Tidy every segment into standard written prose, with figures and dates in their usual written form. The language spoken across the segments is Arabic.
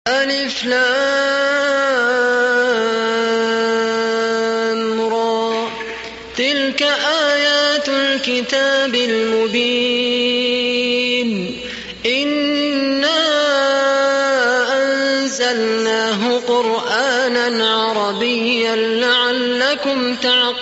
ألف لام را تلك آيات الكتاب المبين إنا أنزلناه قرآنا عربيا لعلكم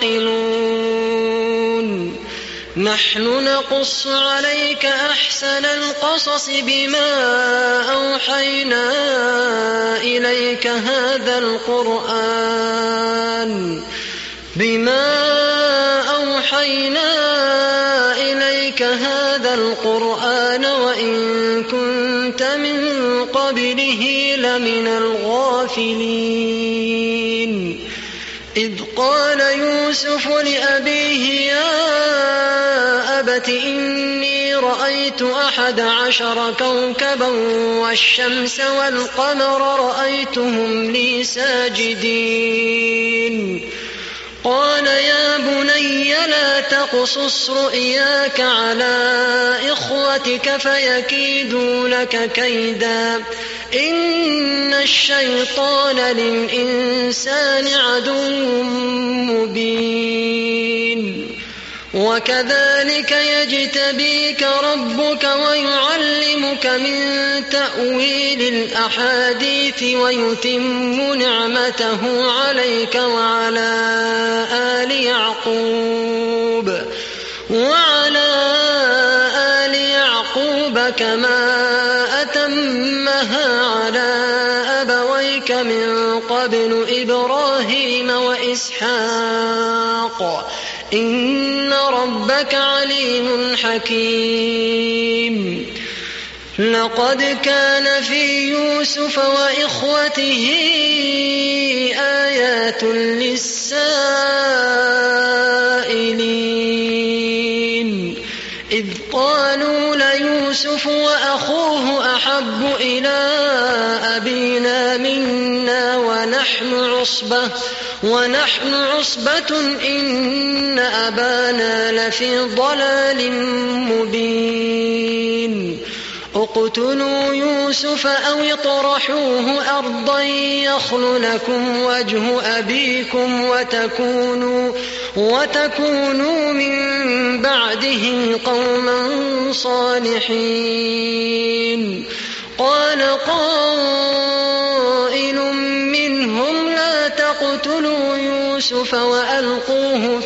تعقلون نحن نقص عليك أحسن القصص بما أوحينا إليك هذا القرآن وإن كنت من قبله لمن الغافلين إذ قال يوسف لأبيه يا أبت إني رأيت 11 كوكبا والشمس والقمر رأيتهم لي ساجدين قال يا بني لا تقصص رؤياك على إخوتك فيكيدوا لك كيدا إن الشيطان للإنسان عدو مبين وكذلك يجتبيك ربك ويعلمك من تأويل الأحاديث ويتم نعمته عليك وعلى آل يعقوب كما أتمها على أبويك من قبل إبراهيم وإسحاق إن ربك عليم حكيم لقد كان في يوسف وإخوته آيات للسائلين إذ قالوا ليوسف وأخوه أحب إلى أبينا منا ونحن عصبة إن أبانا لفي ضلال مبين اقتلوا يوسف أو اطرحوه أرضا يخل لكم وجه أبيكم وتكونوا من بعده قوما صالحين قال قائل منهم لا تقتلوا يوسف وألقوه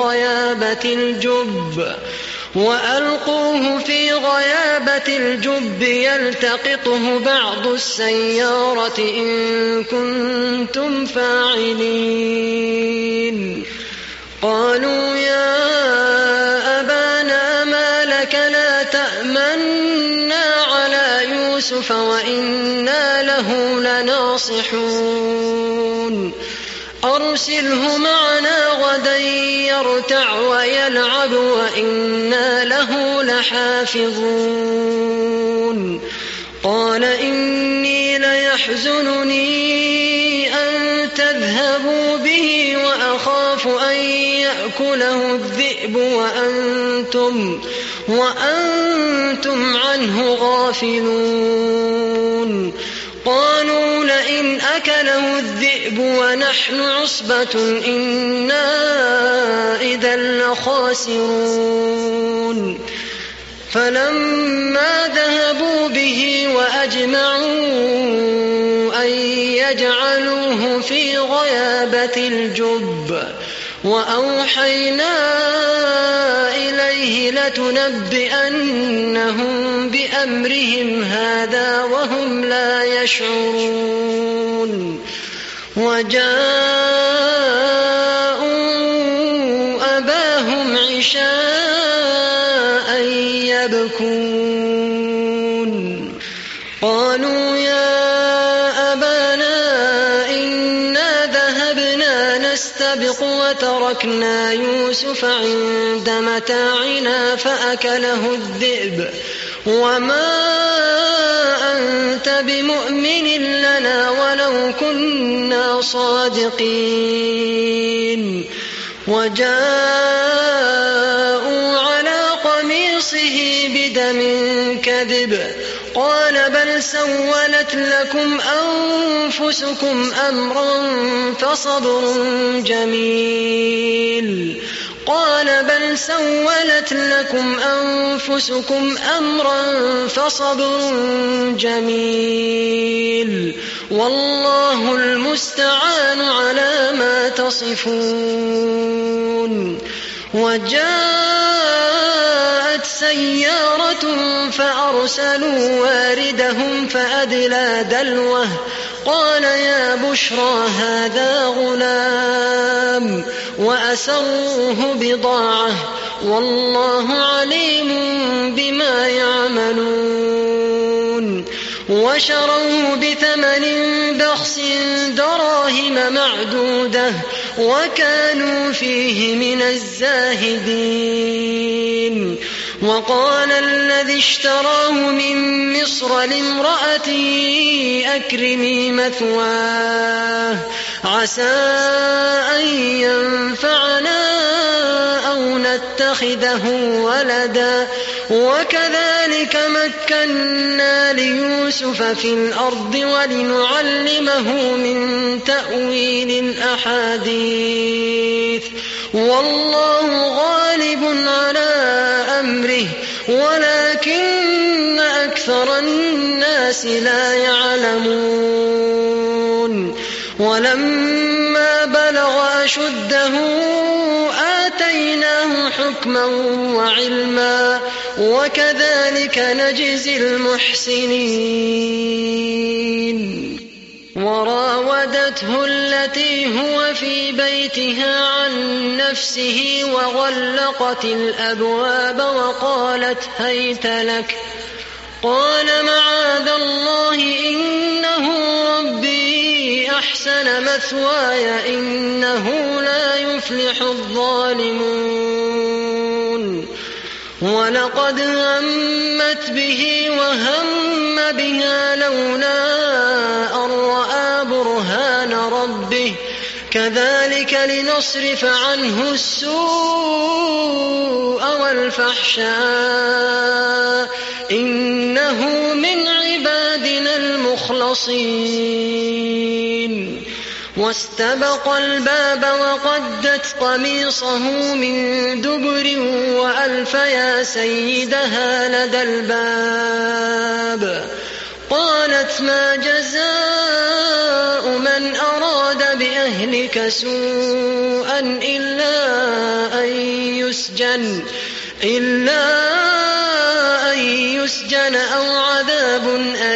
في غيابة الجب يلتقطه بعض السيارة إن كنتم فاعلين قالوا يا أبانا ما لك لا تأمنا على يوسف وإنا له لناصحون أرسله معنا غدا يرتع ويلعب وإنا له لحافظون قال إني ليحزنني أن تذهبوا به وأخاف أن يأكله الذئب وأنتم عنه غافلون قالوا لئن أكله الذئب ونحن عصبة إنا إذا لخاسرون فلما ذهبوا به وأجمعوا أن يجعلوه في غيابة الجب وأوحينا إليه لتنبئنهم بأمرهم هذا وهم لا يشعرون وجاءوا أباهم عشاء يبكون قالوا يا أبانا إنا ذهبنا نستبق وتركنا يوسف عند متاعنا فأكله الذئب وما أنت بمؤمن لنا ولو كنا صادقين وجاءوا على قميصه بدم كذب قال بل سولت لكم أنفسكم أمرا فصبر جميل والله المستعان على ما تصفون. وجاءت سيارة فأرسلوا واردهم فأدلى دلوه قال يا بشرى هذا غلام وأسروه بضاعة والله عليم بما يعملون. وشروه بثمن بخس دراهم معدودة وكانوا فيه من الزاهدين. وقال الذي اشتراه من مصر لامرأته أكرمي مثواه عسى أن ينفعنا أو نتخذه ولدا وكذلك مكنا ليوسف في الأرض ولنعلمه من تأويل الأحاديث والله غالب على أمره ولكن أكثر الناس لا يعلمون. ولما بلغ أشده آتيناه حكما وعلما وكذلك نجزي المحسنين. وراودته التي هو في بيتها عن نفسه وغلقت الأبواب وقالت هيت لك قال معاذ الله إنه ربي أحسن مثواي إنه لا يفلح الظالمون. ولقد همت به وهم بها لولا أن رأى برهان ربه كذلك لنصرف عنه السوء والفحشاء إنه من عبادنا المخلصين. واستبق الباب وقدت قميصه من دبر وألف يا سيدها لدى الباب. قالت ما جزاء من أراد بأهلك سوءا إلا أن يسجن أو عذاب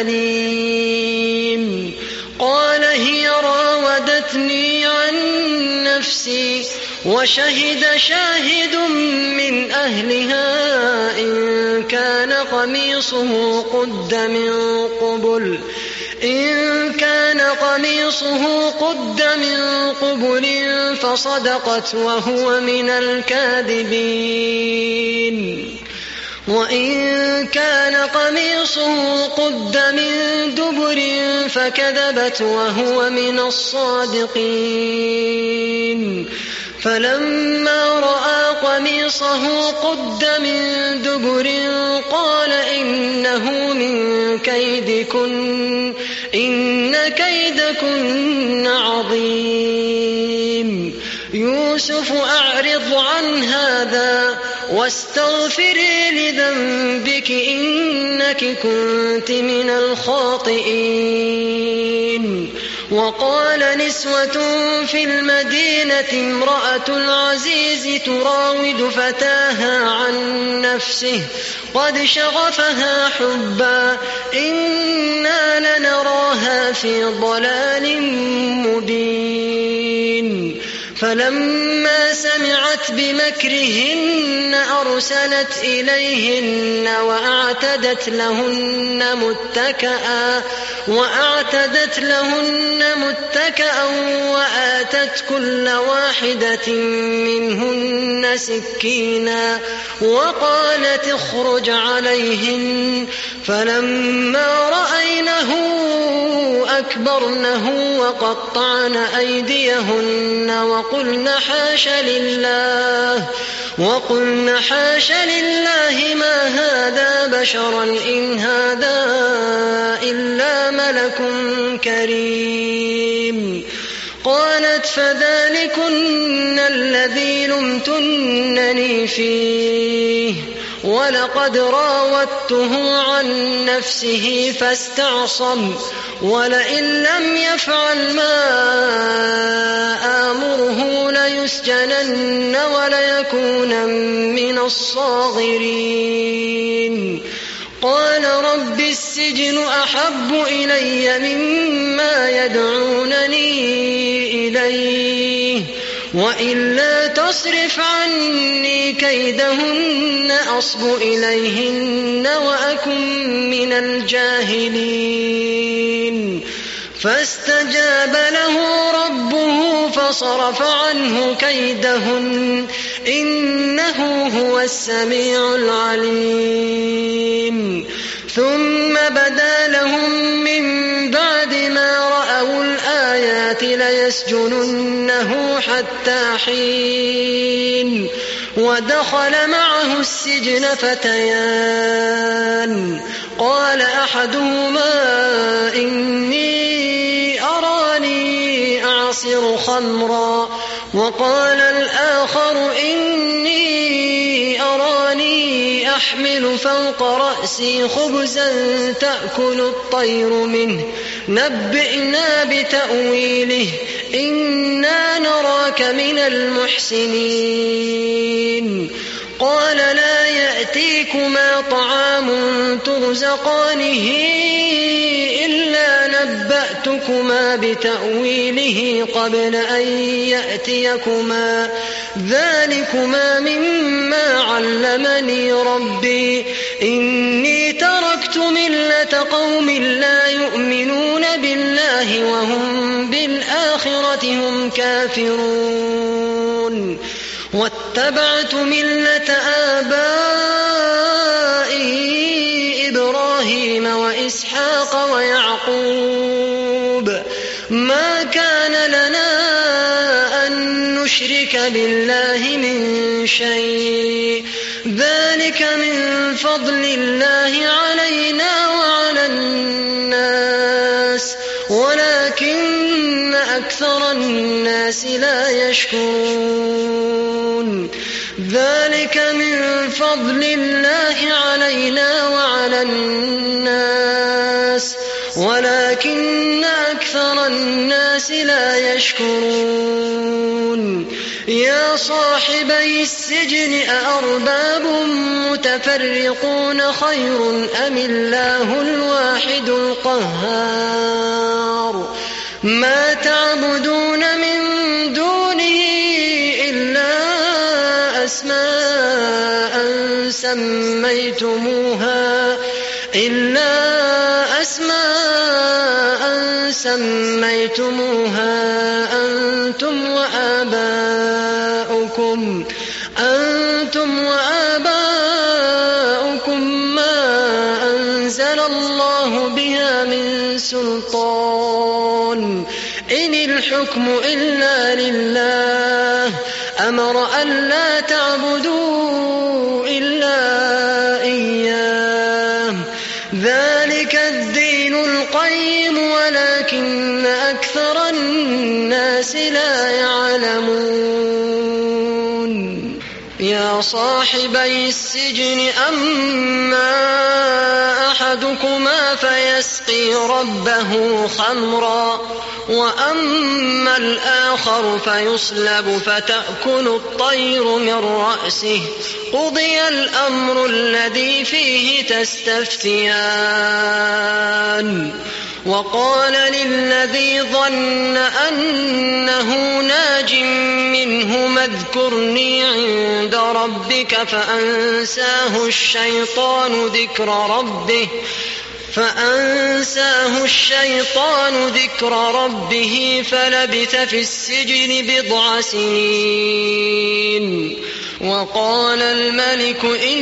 أليم. قال هي راودتني عن نفسي وشهد شاهد من أهلها إن كان قميصه قد من قبل فصدقت وهو من الكاذبين. وإن كان قميصه قد من دبر فكذبت وهو من الصادقين. فلما رأى قميصه قد من دبر قال إنه من كيدكن إن كيدكن عظيم. يوسف أعرض عن هذا واستغفري لذنبك إنك كنت من الخاطئين. وقال نسوة في المدينة امرأة العزيز تراود فتاها عن نفسه قد شغفها حبا إنا لنراها في ضلال مبين. فلما سمعت بمكرهن أرسلت إليهن وأعتدت لهن متكأ وآتت كل واحدة منهن سكينا وقالت اخرج عليهن فلما رأينه أكبرنه وقطعن أيديهن وقلن حاش لله ما هذا بشرا إن هذا إلا ملك كريم. قالت فذلكن الذي لمتنني فيه ولقد راودته عن نفسه فاستعصم ولئن لم يفعل ما آمره ليسجنن وليكون من الصاغرين. قال رب السجن أحب إلي مما يدعونني إليه وإلا تصرف عني كيدهن أصب إليهن وأكن من الجاهلين. فاستجاب له ربه فصرف عنه كيدهن إنه هو السميع العليم. ثم بدا لهم من بعد ما رأوا الآيات ليسجننه حتى حين. ودخل معه السجن فتيان قال أحدهما إني أراني أعصر خمرا وقال الآخر إني أراني أحمل فوق رأسي خبزا تأكل الطير منه نبئنا بتأويله إنا نراك من المحسنين. قال لا يأتيكما طعام ترزقانه إلا نبأتكما بتأويله قبل أن يأتيكما ذلكما مما علمني ربي إني تركت ملة قوم لا يؤمنون بالله وهم بالآخرة هم كافرون واتبعت ملة آبائي إبراهيم وإسحاق ويعقوب ما كان لنا أن نشرك بالله من شيء ذلك من فضل الله علينا وعلى الناس ولكن أكثر الناس لا يشكرون. ذلك من فضل الله علينا وعلى الناس ولكن أكثر الناس لا يشكرون. يا صاحبي السجن أأرباب متفرقون خير أم الله الواحد القهار. ما تعبدون من دونه إلا أسماء سميتموها أنتم وآباؤكم ما أنزل الله بها من سلطان إن الحكم إلا لله أمر ألا تعبدوا إلا إياه ذلك الدين القيم ولكن أكثر الناس لا يعلمون. يا صاحبي السجن أما أحدكما فيسقي ربه خمرا وأما الآخر فيصلب فتأكل الطير من رأسه قضي الأمر الذي فيه تستفتيان. وقال للذي ظن أنه ناج منهما اذكرني عند ربك فأنساه الشيطان ذكر ربه فلبث في السجن 9 سنين. وقال الملك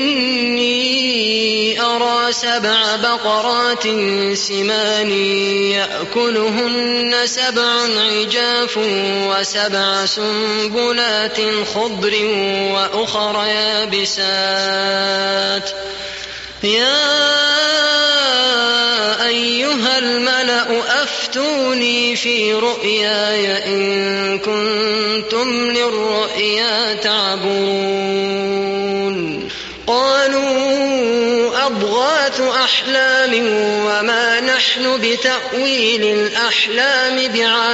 إني أرى 7 بقرات سمان يأكلهن 7 عجاف و7 سنبلات خضر وأخر يابسات يا أيها الملأ أفتوني في رؤياي إن كنتم للرؤيا تعبرون قالوا أضغاث أحلام وما نحن بتأويل الأحلام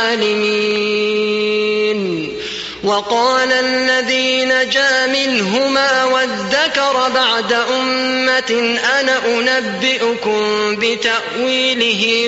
بعالمين وقال الذي نجا منهما وادكر بعد أمة أنا أنبئكم بتأويله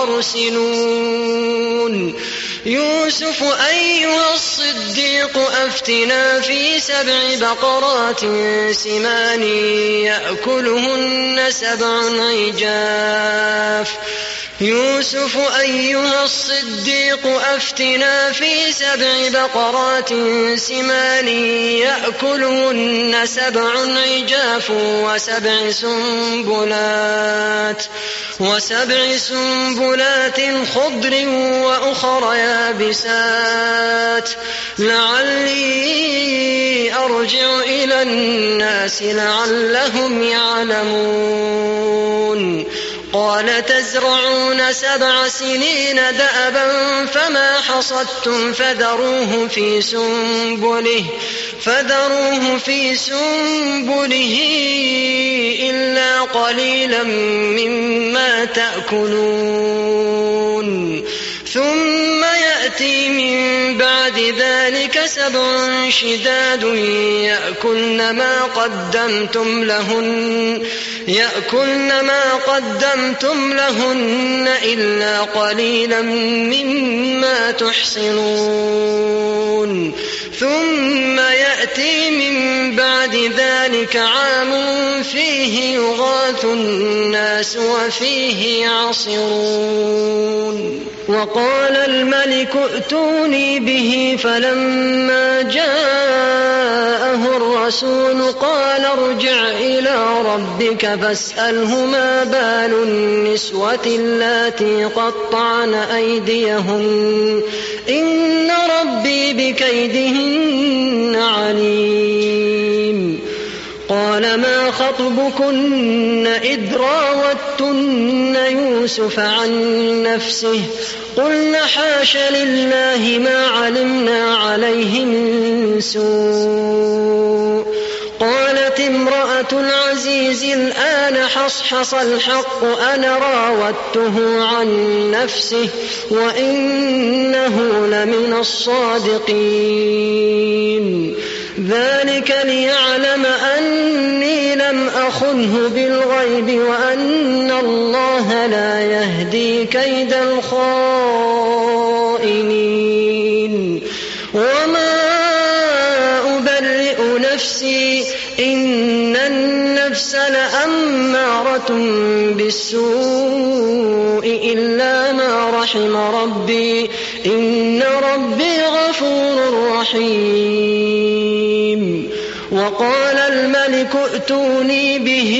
فأرسلون يوسف أيها الصديق أفتنا في 7 بقرات سمان يأكلهن 7 عجاف يوسف أيها الصديق أفتنا في 7 بقرات سمان يأكلهن 7 عجاف و7 سنبلات خضر وأخر يابسات لعلي أرجع إلى الناس لعلهم يعلمون قال تزرعون 7 سنين دأبا فما حصدتم فذروه في سنبله إلا قليلا مما تأكلون ثم يأتي من بعد ذلك 7 شداد يأكلن ما قدمتم لهن إلا قليلا مما تحصنون ثم يأتي من بعد ذلك عام فيه يغاث الناس وفيه يعصرون وقال الملك ائتوني به فلما جاءه الرسول قال ارجع إلى ربك فاسأله ما بال النسوة اللاتي قطعن أيديهن إن ربي بكيدهن عليم قال ما خطبكن إذ راوتن يوسف عن نفسه قلنا حاش لله ما علمنا عليه من سوء قالت امرأة العزيز الآن حصحص الحق أنا راودته عن نفسه وإنه لمن الصادقين ذلك ليعلم أني لم أخنه بالغيب وأن الله لا يهدي كيد الخائنين وما أبرئ نفسي إن النفس لأمارة بالسوء إلا ما رحم ربي إن ربي غفور رحيم وقال الملك ائتوني به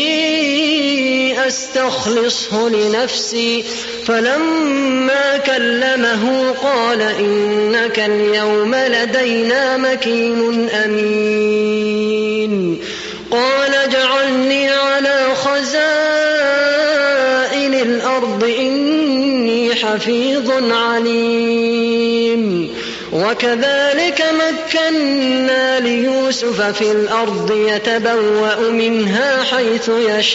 أستخلصه لنفسي فلما كلمه قال إنك اليوم لدينا مكين أمين قال اجعلني على خزائن الأرض إني حفيظ عليم وكذلك مكنا ليوسف في الأرض يتبوأ منها حيث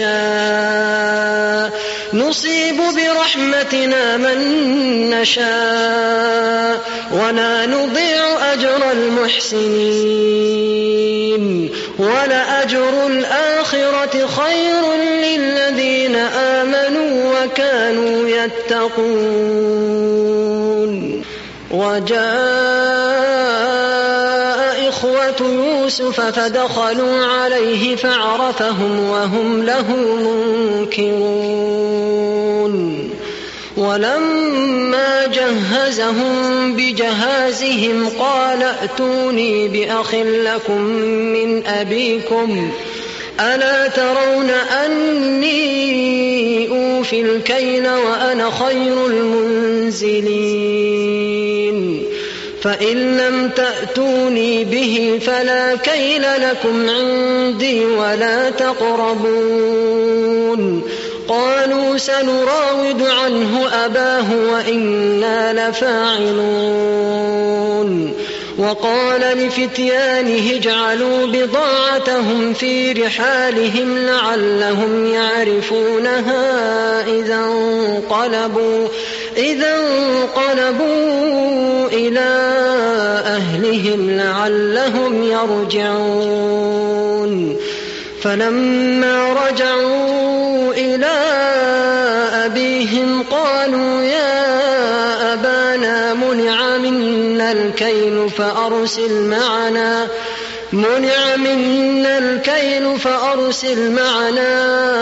يشاء نصيب برحمتنا من نشاء ولا نضيع أجر المحسنين ولأجر الآخرة خير للذين آمنوا وكانوا يتقون وجاء إخوة يوسف فدخلوا عليه فعرفهم وهم له منكرون ولما جهزهم جهزهم بجهازهم قال ائتوني بأخ لكم من أبيكم ألا ترون أني أوفي الكيل وأنا خير المنزلين فإن لم تأتوني به فلا كيل لكم عندي ولا تقربون قالوا سنراود عنه أباه وإنا لفاعلون وقال لفتيانه اجعلوا بضاعتهم في رحالهم لعلهم يعرفونها إذا انقلبوا إلى أهلهم لعلهم يرجعون فلما رجعوا إلى أبيهم قالوا يا أبانا منع منا الكيل فأرسل معنا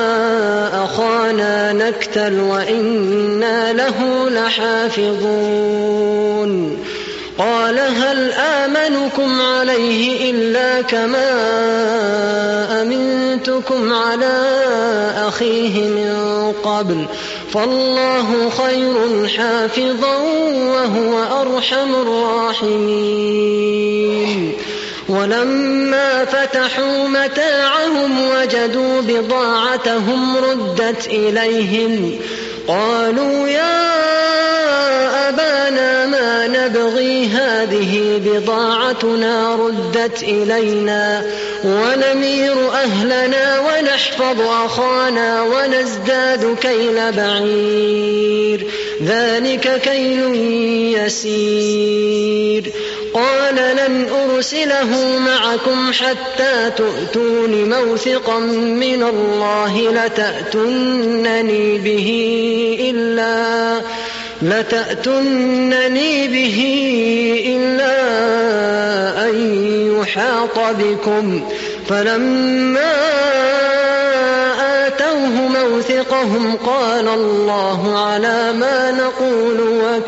أخانا نكتل وإنا له لحافظون قال هل آمنكم عليه إلا كما أمنتكم على أخيه من قبل فالله خير حافظا وهو أرحم الراحمين ولما فتحوا متاعهم وجدوا بضاعتهم ردت إليهم قالوا يا أبانا ما نبغي هذه بضاعتنا ردت إلينا ونمير أهلنا ونحفظ أخانا ونزداد كيل بعير ذلك كيل يسير قال لن أرسله معكم حتى تؤتون موثقا من الله لتأتونني به إلا أن يحاط بكم فلما آتوه موثقهم قال الله على ما نقول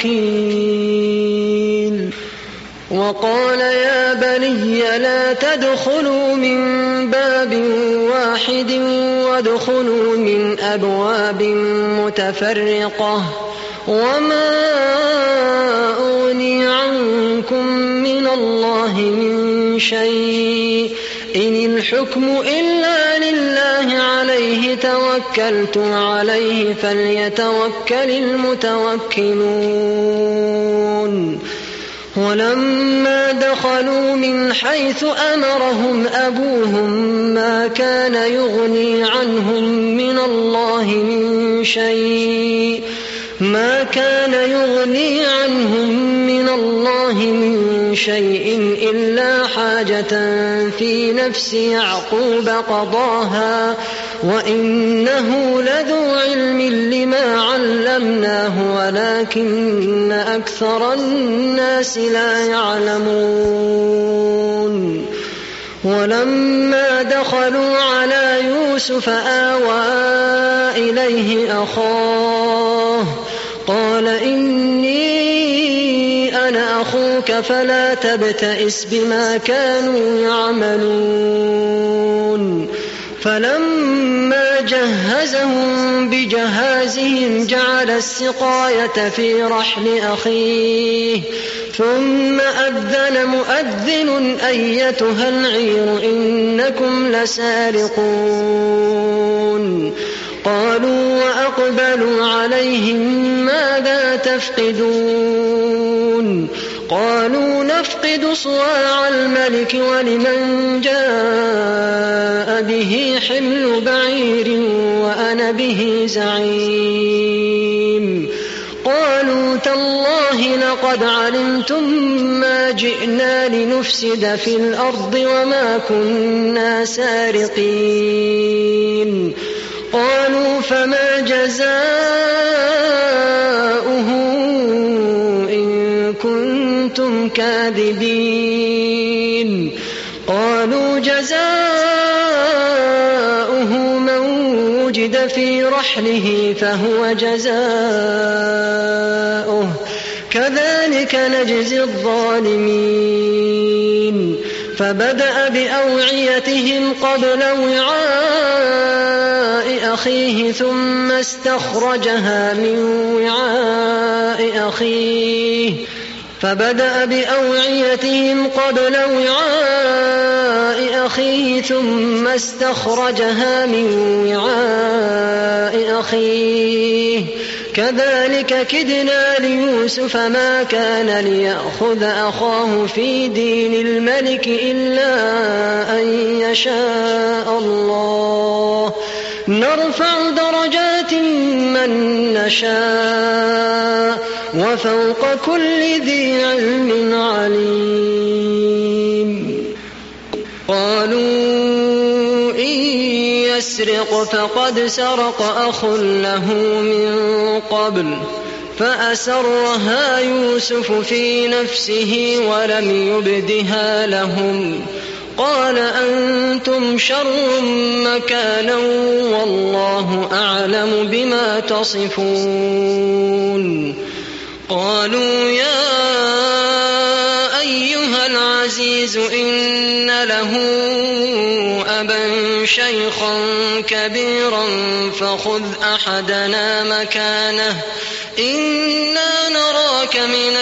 وكيل وقال يا بني لا تدخلوا من باب واحد وادخلوا من أبواب متفرقة وما أغني عنكم من الله من شيء إن الحكم إلا لله عليه توكلت عليه فليتوكل المتوكلون ولما دخلوا من حيث أمرهم أبوهم ما كان يغني عنهم من الله من شيء إلا حاجة في نفس يعقوب قضاها وإنه لذو علم لما علمناه ولكن أكثر الناس لا يعلمون ولما دخلوا على يوسف آوى إليه أخاه قال إني أنا أخوك فلا تبتئس بما كانوا يعملون فلما جهزهم بجهازهم جعل السقاية في رحل أخيه ثم أذن مؤذن أيتها العير إنكم لسارقون قالوا وأقبلوا عليهم ماذا تفقدون قالوا نفقد صواع الملك ولمن جاء به حمل بعير وأنا به زعيم قالوا تالله لقد علمتم ما جئنا لنفسد في الأرض وما كنا سارقين قالوا فما جزاؤه إن كنتم كاذبين قالوا جزاؤه من وجد في رحله فهو جزاؤه كذلك نجزي الظالمين فبدأ بأوعيتهم قبل وعاء أخيه ثم استخرجها من وعاء أخيه ثم استخرجها من وعاء أخيه كذلك كدنا ليوسف ما كان ليأخذ أخاه في دين الملك إلا أن يشاء الله نرفع درجات من نشاء وفوق كل ذي علم عليم قالوا إن يسرق فقد سرق أخ له من قبل فأسرها يوسف في نفسه ولم يبدها لهم قال أنتم شر مكانا والله أعلم بما تصفون قالوا يا أيها العزيز إن له أبا شيخا كبيرا فخذ أحدنا مكانه إنا نراك من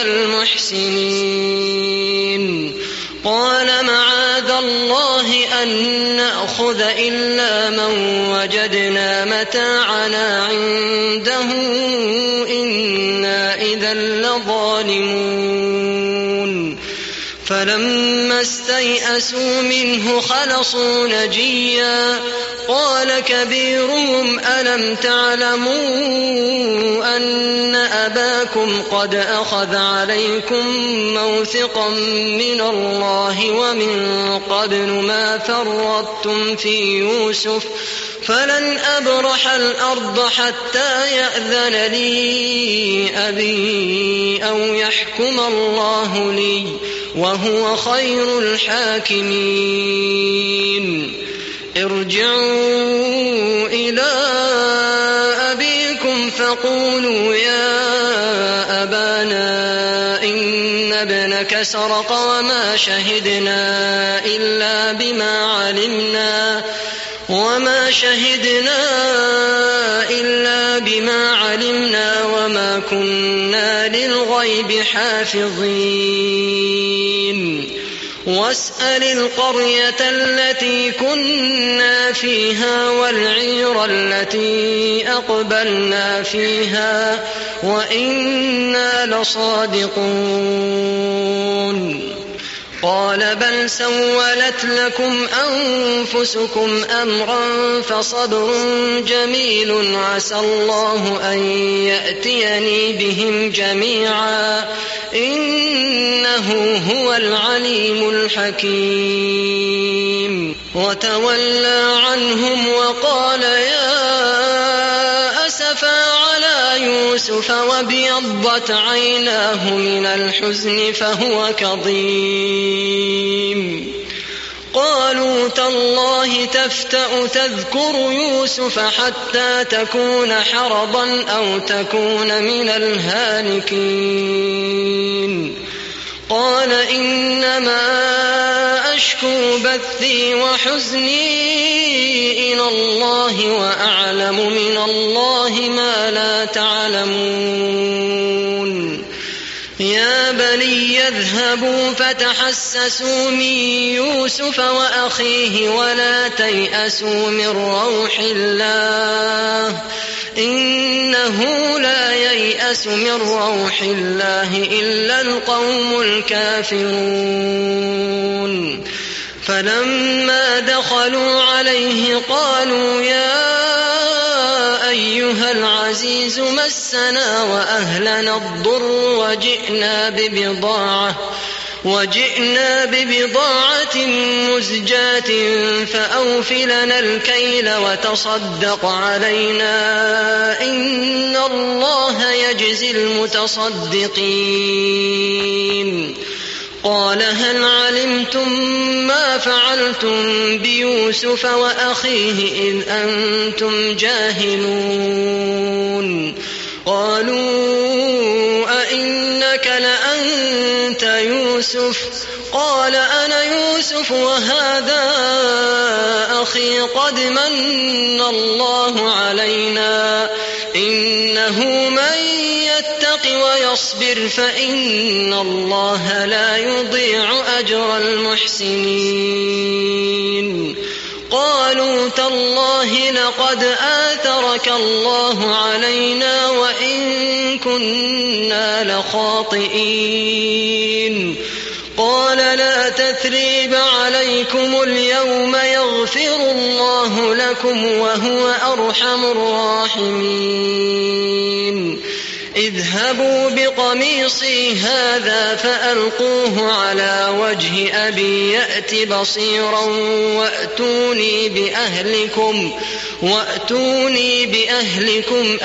المحسنين قال معاذ الله أن نأخذ إلا من وجدنا متاعنا عنده إنا إذا لظالمون فلما استيئسوا منه خلصوا نجيا قال كبيرهم ألم تعلموا أن أباكم قد أخذ عليكم موثقا من الله ومن قبل ما فرطتم في يوسف فلن أبرح الأرض حتى يأذن لي أبي أو يحكم الله لي وهو خير الحاكمين ارجعوا إلى أبيكم فقولوا يا أبانا إن ابنك سرق وما شهدنا إلا بما علمنا وما كنا للغيب حافظين واسأل القرية التي كنا فيها والعير التي أقبلنا فيها وإنا لصادقون قال بل سولت لكم أنفسكم أمرا فصبر جميل عسى الله أن يأتيني بهم جميعا إنه هو العليم الحكيم وتولى عنهم وقال يا أسفا على يوسف وابيضت عيناه من الحزن فهو كظيم قالوا تالله تفتأ تذكر يوسف حتى تكون حرضا أو تكون من الهالكين قال إنما أشكو بثي وحزني إلى الله وأعلم من الله ما لا تعلمون يا بني اذهبوا فتحسسوا من يوسف وأخيه ولا تيأسوا من روح الله إنه لا ييأس من روح الله إلا القوم الكافرون فلما دخلوا عليه قالوا يا أيها العزيز مسنا وأهلنا الضر وجئنا ببضاعة مزجاة فأوف لنا الكيل وتصدق علينا إن الله يجزي المتصدقين قال هل علمتم ما فعلتم بيوسف وأخيه إذ أنتم جاهلون قالوا أئنك لأنت يوسف؟ قال أنا يوسف وهذا أخي قد من الله علينا إنه من يتق ويصبر فإن الله لا يضيع أجر المحسنين. قالوا تالله لقد آثرك الله علينا وإن كنا لخاطئين. قال لا تثريب عليكم اليوم يغفر الله لكم وهو أرحم الراحمين. اذهبوا بقميصي هذا فألقوه على وجه أبي يأت بصيرا وأتوني بأهلكم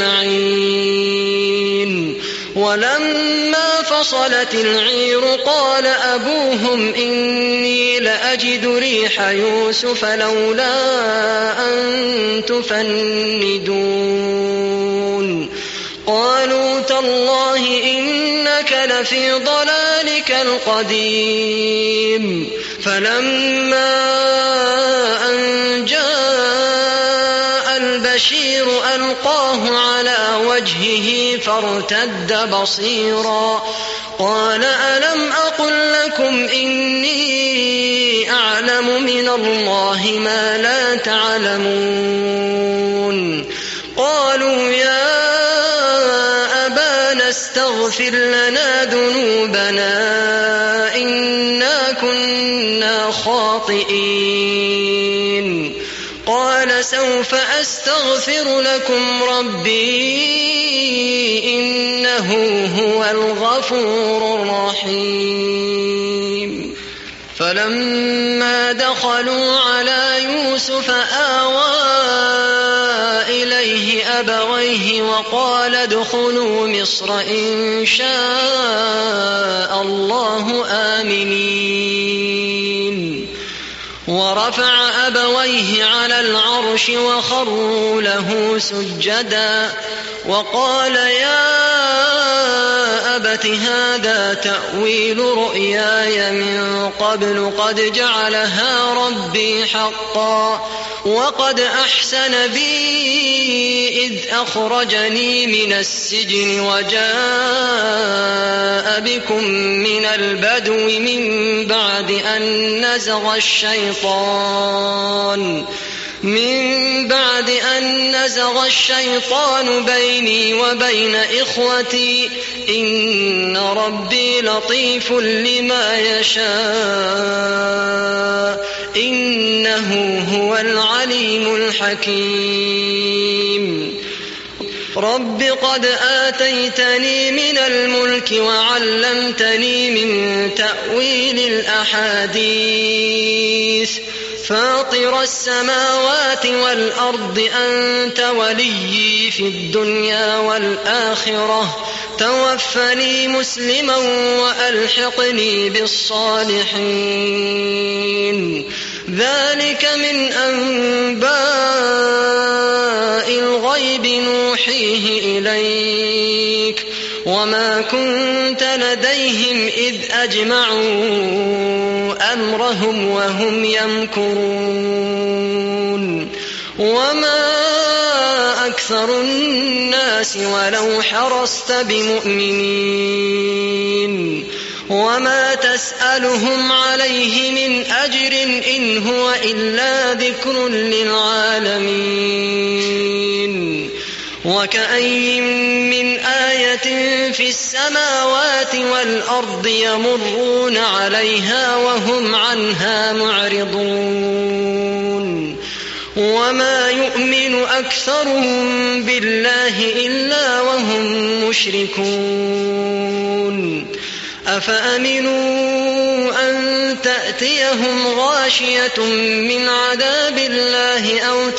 أجمعين. ولما فصلت العير قال أبوهم إني لأجد ريح يوسف لولا أن تفندون. قالوا تالله إنك لفي ضلالك القديم. فلما أن جاء البشير ألقاه على وجهه فارتد بصيرا قال ألم أقل لكم إني أعلم من الله ما لا تعلمون. قالوا يا أبانا استغفر لنا ذنوبنا إنا كنا خاطئين. قال سوف أستغفر لكم ربي إنه هو الغفور الرحيم. فلما دخلوا على يوسف آوى إليه أبويه وقال ادخلوا مصر إن شاء الله آمنين. ورفع أبويه على العرش وخروا له سجدا وقال يا أبت هذا تأويل رؤياي من قبل قد جعلها ربي حقا وقد أحسن بي إذ أخرجني من السجن وجاء بكم من البدو من بعد أن نزغ الشيطان بيني وبين إخوتي إن ربي لطيف لما يشاء إنه هو العليم الحكيم. رب قد آتيتني من الملك وعلمتني من تأويل الأحاديث فاطر السماوات والأرض أنت وليي في الدنيا والآخرة توفني مسلما وألحقني بالصالحين. ذلك من أنباء الغيب نوحيه إليك وما كنت لديهم إذ أجمعوا أمرهم وهم يمكرون. وما أكثر الناس ولو حرصت بمؤمنين وما تسألهم عليه من أجر إن هو إلا ذكر للعالمين. وكأين من آية في السماوات والأرض يمرون عليها وهم عنها معرضون. وما يؤمن أكثرهم بالله إلا وهم مشركون. أفأمنوا أن تأتيهم غاشية من عذاب الله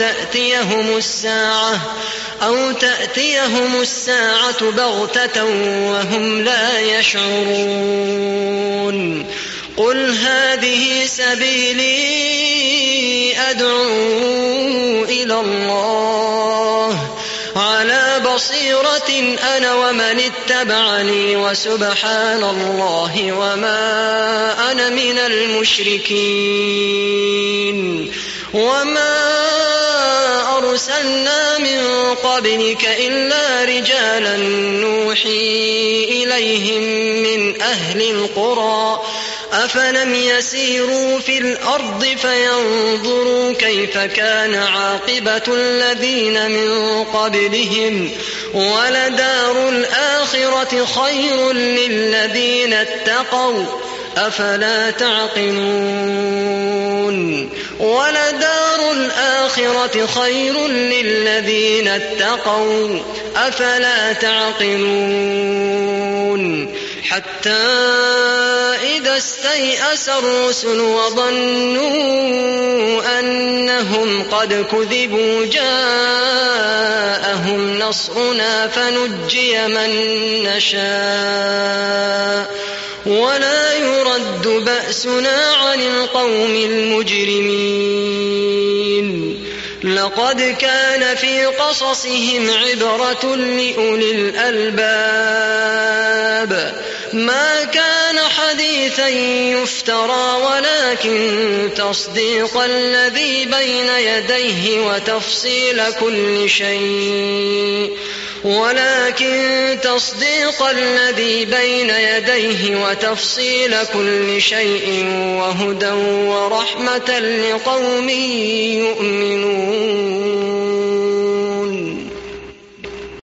أو تأتيهم الساعة بغتة وهم لا يشعرون. قل هذه سبيلي أدعو إلى الله على بصيرة أنا ومن اتبعني وسبحان الله وما أنا من المشركين. وما أرسلنا من قبلك إلا رجالا نوحي إليهم من أهل القرى أفلم يسيروا في الأرض فينظروا كيف كان عاقبة الذين من قبلهم ولدار الآخرة خير للذين اتقوا أفلا تعقلون. ولدار الآخرة خير للذين اتقوا أفلا تعقلون. حتى إذا استيأس الرسل وظنوا أنهم قد كذبوا جاءهم نصرنا فنجي من نشاء ولا يرد بأسنا عن القوم المجرمين. لقد كان في قصصهم عبرة لأولي الألباب ما كان حديثا يفترى ولكن تصديق الذي بين يديه وتفصيل كل شيء وهدى ورحمة لقوم يؤمنون.